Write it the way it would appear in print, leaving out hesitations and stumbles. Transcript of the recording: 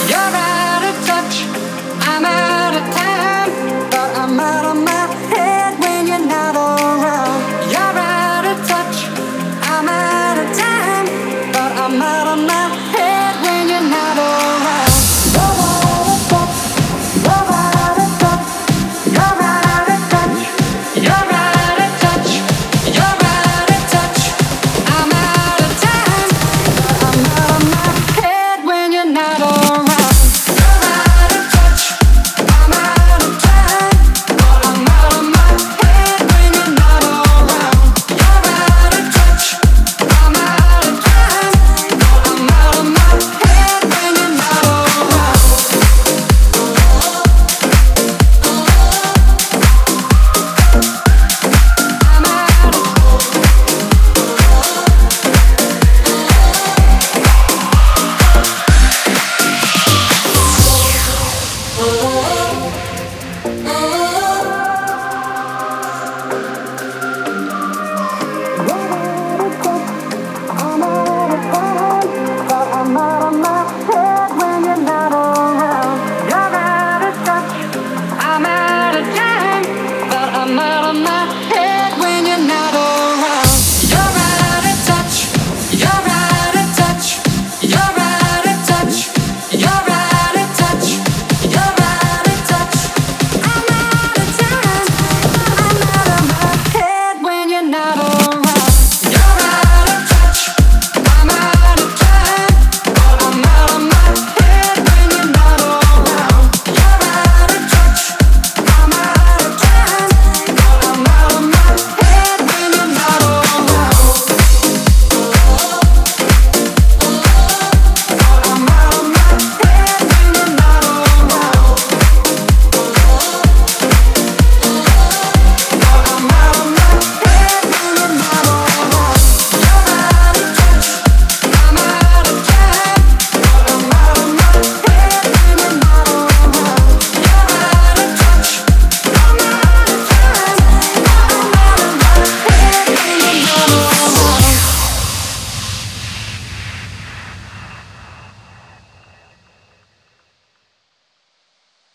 You're out of touch, I'm out of time, but I'm out of my head when you're not around. You're out of touch, I'm out of time, but I'm out of my head when you're not around. You're out of touch, you're out of touch, you're out of touch, you're out of touch, you're out of touch. I'm out of time, but I'm out of my head when you're not around.